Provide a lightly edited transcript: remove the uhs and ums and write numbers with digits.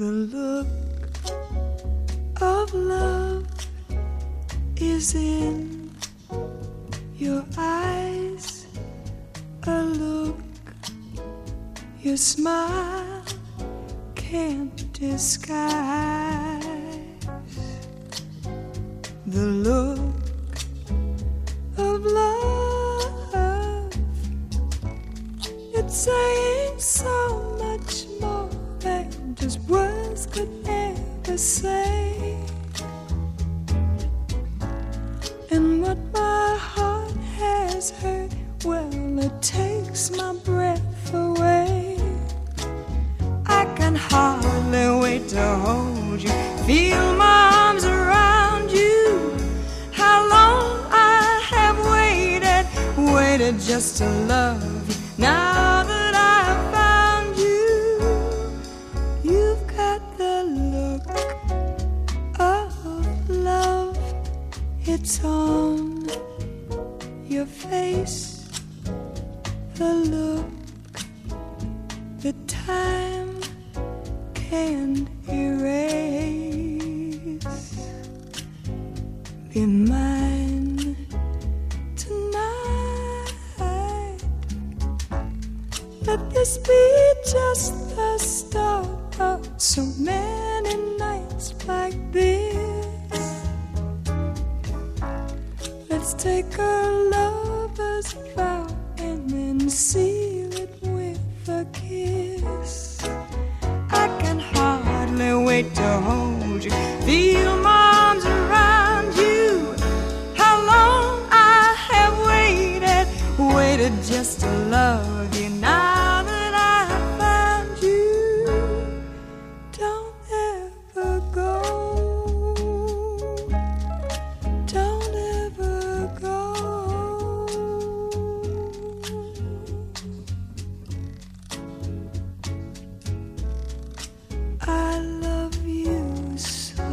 The look of love is in your eyes, a look your smile can't disguise. The look of love, it's saying so much more than just words could ever say. And what my heart has heard, well, it takes my breath away. I can hardly wait to hold you, feel my arms around you. How long I have waited just to love you. Now that I've found you, you've got the look of love. It's on your face, the look that time can't erase. Be mine tonight. Let this be just the start of so many nights like this. Let's take a lover's vow and then seal it with a kiss. I can hardly wait to hold you, feel my arms around you. How long I have waited just to love you. Now that I have found you, don't ever go. Don't ever go. I love you so.